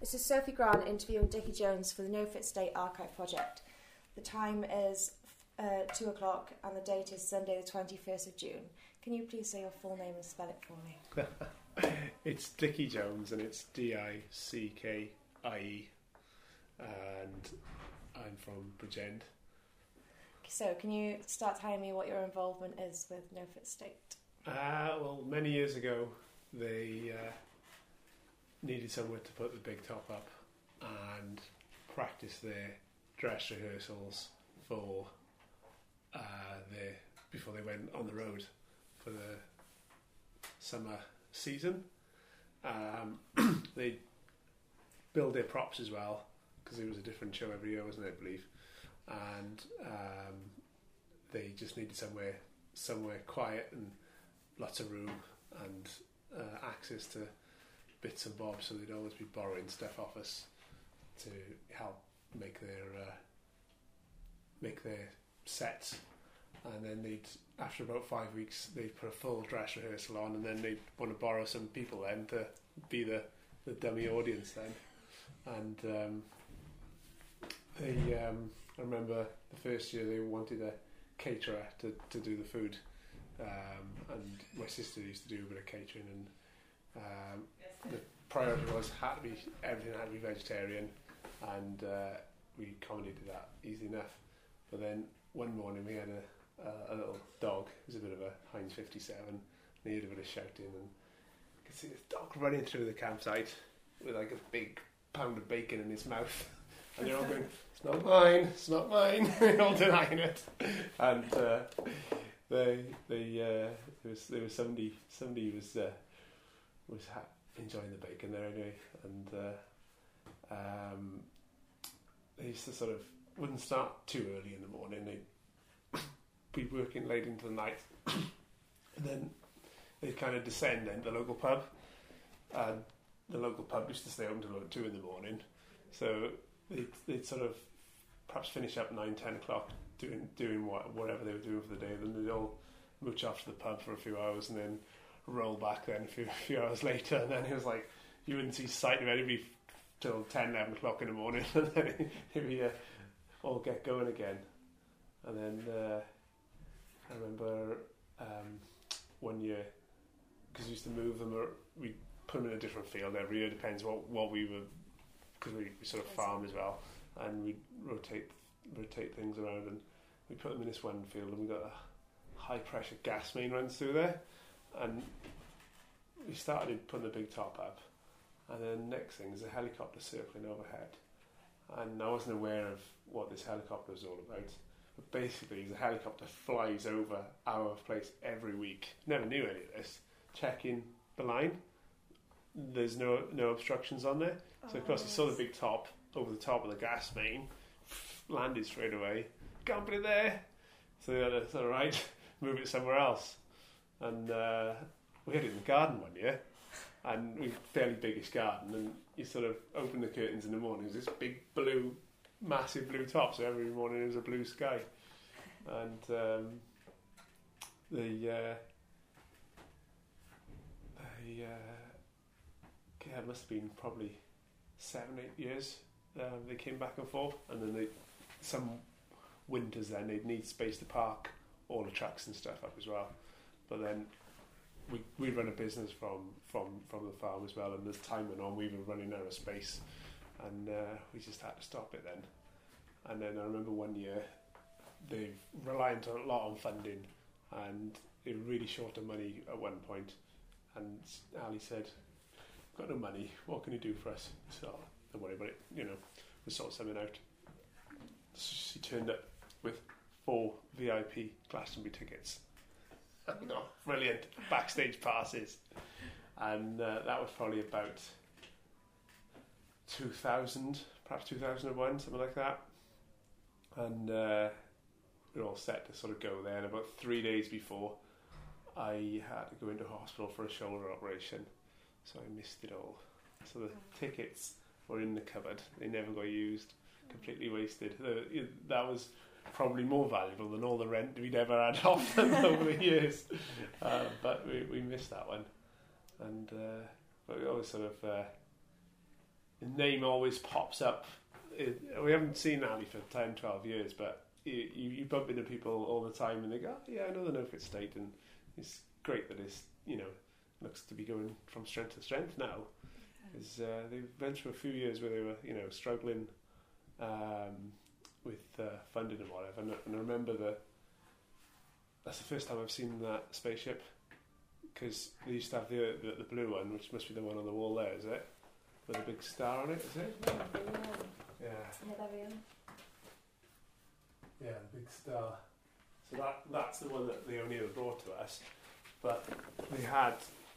This is Sophie Grant interviewing Dickie Jones for the No Fit State Archive Project. The time is 2 o'clock and the date is Sunday the 21st of June. Can you please say your full name and spell it for me? It's Dickie Jones and it's Dickie, and I'm from Bridgend. So can you start telling me what your involvement is with No Fit State? Well, many years ago they needed somewhere to put the big top up and practice their dress rehearsals for before they went on the road for the summer season. They build their props as well because it was a different show every year, wasn't it, I believe? And they just needed somewhere quiet and lots of room and access to bits and bobs, so they'd always be borrowing stuff off us to help make their sets. And then after about 5 weeks, they'd put a full dress rehearsal on, and then they'd want to borrow some people then to be the dummy audience then. And I remember the first year they wanted a caterer to do the food, and my sister used to do a bit of catering, and the priority was everything had to be vegetarian, and we accommodated that easily enough. But then one morning we had a little dog. It was a bit of a Heinz 57, needed a bit of shouting, and I could see this dog running through the campsite with like a big pound of bacon in his mouth, and they're all going, "It's not mine, it's not mine." They're all denying it, and there was somebody was enjoying the bacon there anyway, and they used to sort of wouldn't start too early in the morning. They'd be working late into the night, and then they'd kind of descend then to the local pub, and the local pub used to stay open until about 2 in the morning, so they'd sort of perhaps finish up 9-10 o'clock doing whatever they were doing for the day. Then they'd all mooch off to the pub for a few hours and then roll back then a few hours later, and then it was like you wouldn't see sight of anybody till 10-11 o'clock in the morning, and then it'd be all get going again. And then I remember one year, because we used to move them, or we put them in a different field every year, depends what we were, because we sort of farm as well, and we rotate things around, and we put them in this one field, and we got a high pressure gas main runs through there, and we started putting the big top up, and then next thing is a helicopter circling overhead, and I wasn't aware of what this helicopter was all about, but basically the helicopter flies over our place every week. Never knew any of this. Checking the line, there's no obstructions on there, so of course you saw the big top over the top of the gas main, landed straight away. Can't put it there, so they had to sort of move it somewhere else, and we had it in the garden one year, and we had a fairly biggish garden, and you sort of open the curtains in the morning, there's this big massive blue top, so every morning it was a blue sky, and it must have been probably 7-8 years they came back and forth, and then some winters then they'd need space to park all the trucks and stuff up as well, but then we run a business from the farm as well, and as time went on we were running out of space, and we just had to stop it then. And then I remember one year they relied a lot on funding, and they were really short of money at one point, and Ali said, "Got no money, what can you do for us?" So don't worry about it, we'll sort something out. She turned up with 4 VIP Glastonbury tickets. Brilliant backstage passes, and that was probably about 2000, perhaps 2001, something like that, and we were all set to sort of go there, and about 3 days before I had to go into hospital for a shoulder operation, so I missed it all. So the tickets were in the cupboard, they never got used, completely wasted. That was probably more valuable than all the rent we'd ever had off them over the years, but we missed that one, and but we always sort of the name always pops up. We haven't seen Ali for 10, 12 years, but you bump into people all the time and they go, oh, yeah, I know the No Fit State, and it's great that it's, looks to be going from strength to strength now. Because they went through a few years where they were, struggling with funding and whatever. And I remember that's the first time I've seen that spaceship, because they used to have the blue one, which must be the one on the wall there, is it? With a big star on it, is it? Yeah. Yeah, there we are. Yeah, the big star. So that's the one that they only ever brought to us. But they had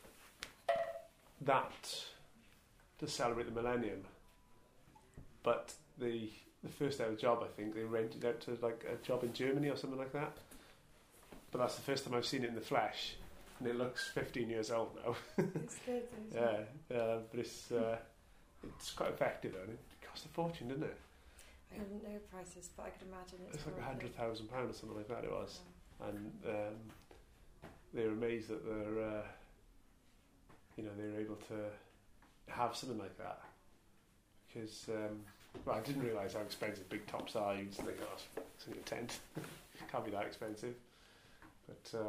that to celebrate the millennium. But the first ever job, I think, they rented out to like a job in Germany or something like that. But that's the first time I've seen it in the flesh. And it looks 15 years old now. It's good, isn't it? But it's quite effective though. And it cost a fortune, didn't it? I didn't know prices, but I could imagine it's like £100,000 or something like that it was. Yeah. And they were amazed that they're they were able to have something like that, because I didn't realise how expensive big tops are. You just think, oh, it's in your tent. It can't be that expensive. But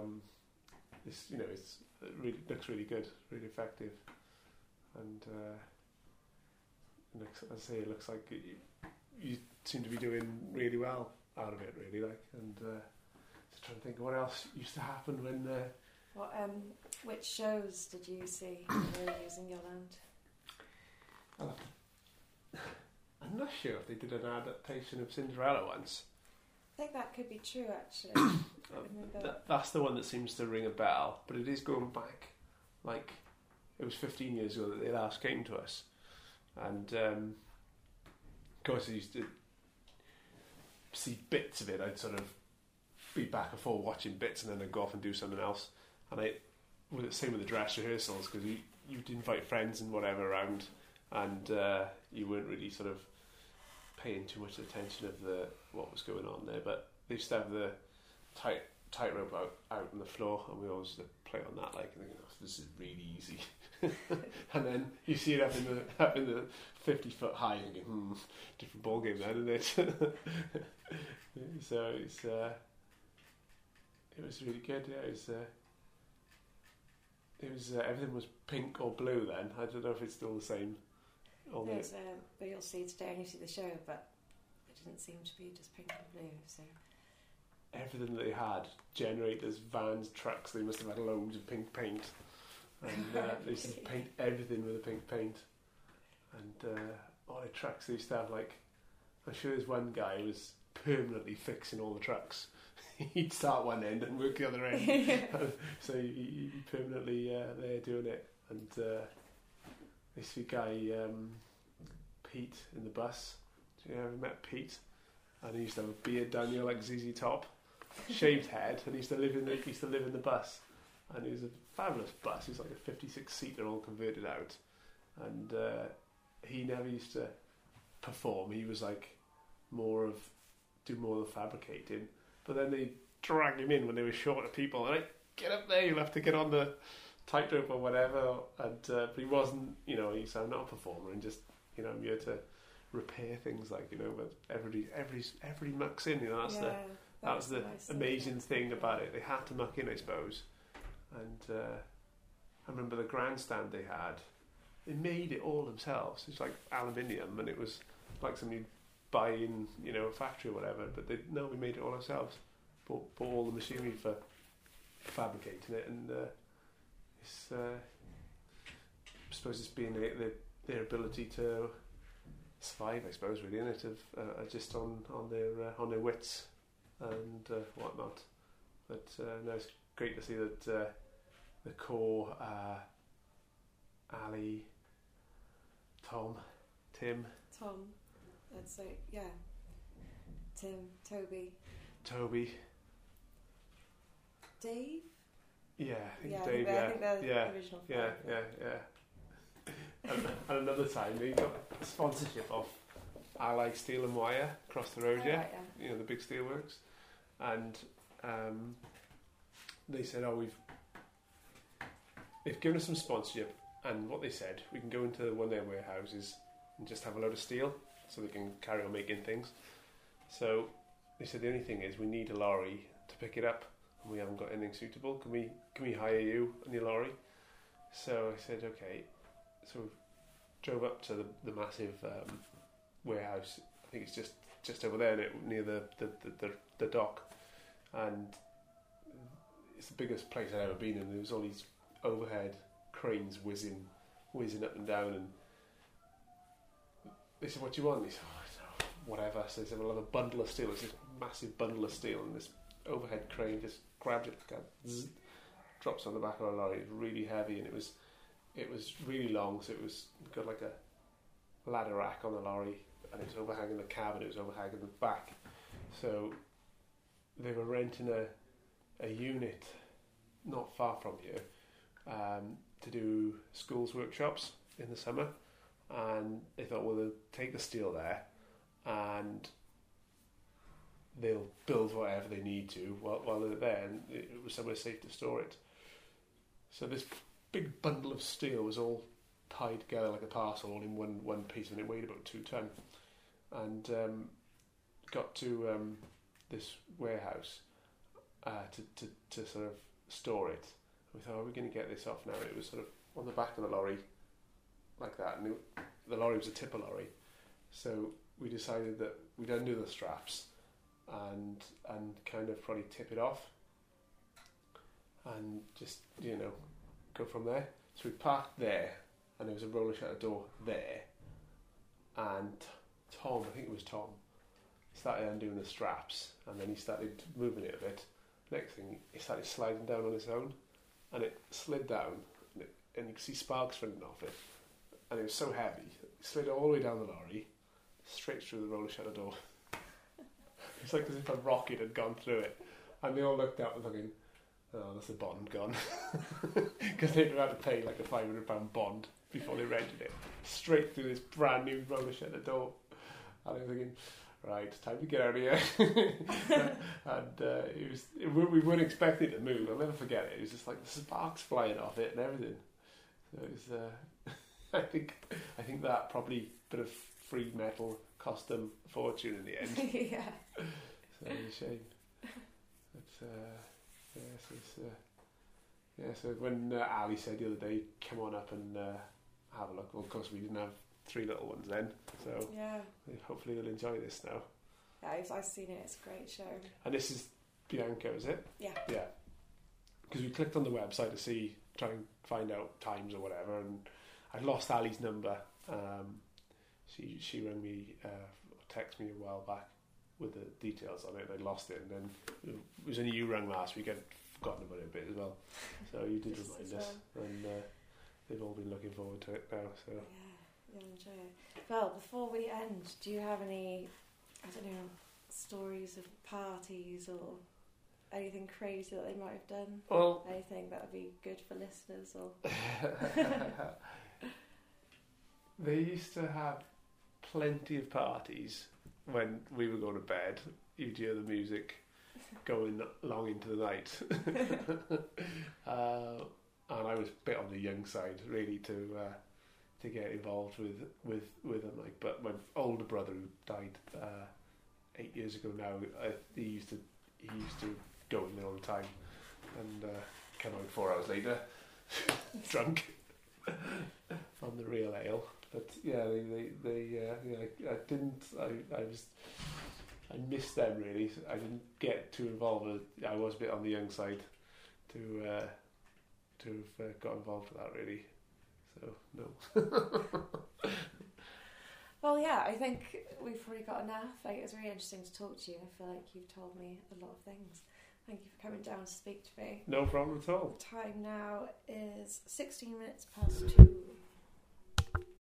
it really looks really good, really effective, and as I say, it looks like you seem to be doing really well out of it, really. And just trying to think of what else used to happen when. Which shows did you see when you were using your land? I'm not sure if they did an adaptation of Cinderella once. I think that could be true, actually. That's the one that seems to ring a bell, but it is going back, like, it was 15 years ago that they last came to us. And, of course, I used to see bits of it. I'd sort of be back and forth watching bits, and then I'd go off and do something else. And same with the dress rehearsals, because you'd invite friends and whatever around, and you weren't really sort of paying too much attention of what was going on there. But they used to have the tightrope out on the floor, and we always play on that, like, and think, oh, this is really easy. And then you see it up in the 50-foot high, and you go, different ball game then, isn't it? So it was really good. Yeah, it was everything was pink or blue then. I don't know if it's still the same. But you'll see today when you see the show, but it didn't seem to be just pink and blue. So everything that they had, generators, vans, trucks, they must have had loads of pink paint, and they used to paint everything with a pink paint. And all the trucks they used to have, like, I'm sure there's one guy who was permanently fixing all the trucks. He'd start one end and work the other end. So he'd be permanently there doing it. And this guy, Pete, in the bus. Do you ever met Pete? And he used to have a beard down here like ZZ Top, shaved head, and he used to live in the bus. And it was a fabulous bus. It was like a 56-seater all converted out. And he never used to perform. He was like do more of the fabricating. But then they drag him in when they were short of people. And like, get up there, you'll have to get on the tightrope or whatever. And but he wasn't, he said, I'm not a performer, and just, I'm here to repair things, like, but everybody mucks in, that was the nice amazing thing about it. They had to muck in, I suppose. And I remember the grandstand they had. They made it all themselves. It's like aluminium, and it was like somebody buy in, a factory or whatever, but we made it all ourselves. Bought all the machinery for fabricating it, and it's I suppose it's being their ability to survive, I suppose, really, isn't it? Of just on their wits and whatnot. But no, it's great to see that the core, Ali, Tim. That's it, yeah. Tim, Toby. Dave? Yeah, I think yeah, Dave, I think they're the original five. Yeah. And another time they got sponsorship of Allied Steel and Wire across the road, Right, yeah. The big steelworks. And they said, they've given us some sponsorship, and what they said, we can go into one of their warehouses and just have a load of steel so they can carry on making things. So they said the only thing is we need a lorry to pick it up, and we haven't got anything suitable. Can we hire you and your lorry? So I said okay. So we drove up to the massive warehouse. I think it's just over there near the dock, and it's the biggest place I've ever been in. There was all these overhead cranes whizzing up and down, and they said, "What do you want?" And he said, "Oh, whatever." So they said, "We'll have a bundle of steel." It's this massive bundle of steel, and this overhead crane just grabs it, drops on the back of a lorry. It was really heavy, and it was really long, so it was got like a ladder rack on the lorry, and it was overhanging the cab, and it was overhanging the back. So they were renting a unit not far from here to do schools workshops in the summer, and they thought, well, they'll take the steel there and they'll build whatever they need to while they're there, and it was somewhere safe to store it. So this big bundle of steel was all tied together like a parcel, all in one piece, and it weighed about 2 ton. And got to this warehouse to sort of store it. We thought, are we going to get this off now? And it was sort of on the back of the lorry, like that. And the lorry was a tipper lorry, so we decided that we'd undo the straps and kind of probably tip it off, and just go from there. So we parked there, and there was a roller shutter door there, and Tom, I think it was Tom, started undoing the straps, and then he started moving it a bit. Next thing, it started sliding down on its own, and it slid down, and you could see sparks running off it, and it was so heavy, it slid all the way down the lorry, straight through the roller shutter door. It's like as if a rocket had gone through it, and they all looked up and thinking, oh, that's the bond gone, because they'd had to pay like a £500 bond before they rented it, straight through this brand new roller shutter door. And I was thinking, right, it's time to get out of here. And we weren't expecting it to move. I'll never forget it. It was just like the sparks flying off it and everything. So it was, I think that probably bit of free metal cost them a fortune in the end. Yeah. So it's a shame. But so when Ali said the other day, come on up and have a look. Well, of course we didn't have 3 little ones then, so yeah. Hopefully they'll enjoy this now. Yeah, I've seen it. It's a great show. And this is Bianca, is it? Yeah. Yeah. Because we clicked on the website to try and find out times or whatever, and I lost Ali's number. She rang me, texted me a while back with the details on it. I lost it, and then it was only you rang last week. I'd forgotten about it a bit as well, so you did remind us, and they've all been looking forward to it now. So yeah, you'll enjoy it. Well, before we end, do you have any, stories of parties or anything crazy that they might have done? Well, anything that would be good for listeners, or they used to have plenty of parties when we were going to bed. You'd hear the music going long into the night. And I was a bit on the young side, really, to get involved with them. Like, but my older brother, who died 8 years ago now, he used to go in there all the time and come out 4 hours later, drunk on the real ale. But yeah, I missed them really. I didn't get too involved. I was a bit on the young side to have got involved with that really. So no. Well, yeah, I think we've probably got enough. It was really interesting to talk to you. I feel like you've told me a lot of things. Thank you for coming down to speak to me. No problem at all. The time now is 16 minutes past 2.